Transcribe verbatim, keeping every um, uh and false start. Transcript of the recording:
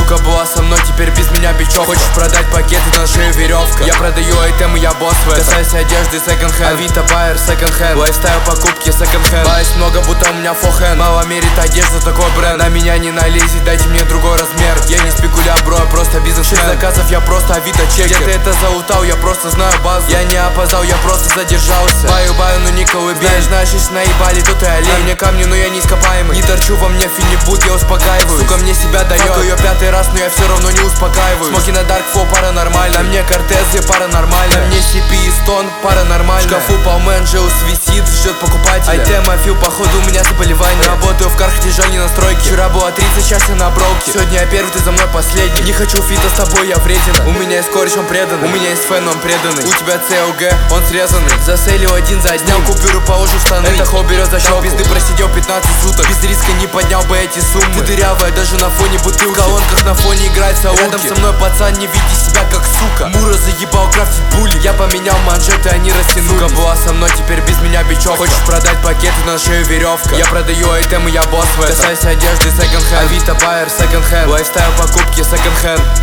Сука была со мной, теперь без меня бичок. Хочешь продать пакеты, на шею веревка. Я продаю айтемы, я босс в этом. Касайся одежды секонд-хенд, Авито байер секонд-хенд, лайфстайл покупки секонд-хенд. Лайс много, будто у меня фохенд. Мало мерит одежда, такой бренд. На меня не налезет, дайте мне другой размер. Я не спекуля, бро, я просто бизнесмен. Шесть заказов, я просто Авито чекер. Где ты это залутал, я просто знаю базу. Я не опоздал, я просто задержался. Баю-баю, ну не колыбель. Знаешь, знаешь, если наебали, то ты олень. На мне камни, но я не ископаемый. Не торчу во мне финибут, я успокаиваюсь. Сука мне себя дает, факт ее пятый раз, но я все равно не успокаиваюсь. Смоки на дарк фо, паранормально. На мне кортезе, паранормально. На мне си пи и стон, паранормально. В шкафу полмен, Джеус висит, ждет покупателя. Айтема фил, походу у меня заболевание. Работаю в кархте, тяжелей настройки. Вчера было тридцать, сейчас я на броуке. Сегодня я первый, ты за мной последний. Не хочу фита с тобой, я вреден. У меня есть кореш, он преданный. У меня есть фэн, он преданный. У тебя си эл джи, он срезанный. Заселил один за одним, купюру положу в штаны. Это хо берет за щеку. Пизды просидел пятнадцать суток. Без риска не поднял бы эти суммы. Ты дырявая даже на фоне бутылки. В колонках на фоне играет сауки. Рядом со мной пацан, не види себя как сука. Мура заебал крафтить були. Я поменял манжеты, они растянулись. Сука была со мной, теперь без меня бичок. Хочешь продать пакеты, на шею веревка. Я продаю айтемы, я босс в этом. Касайся одежды секонд-хенд, Авито байер секонд-хенд, лайфстайл покупки секонд-хенд.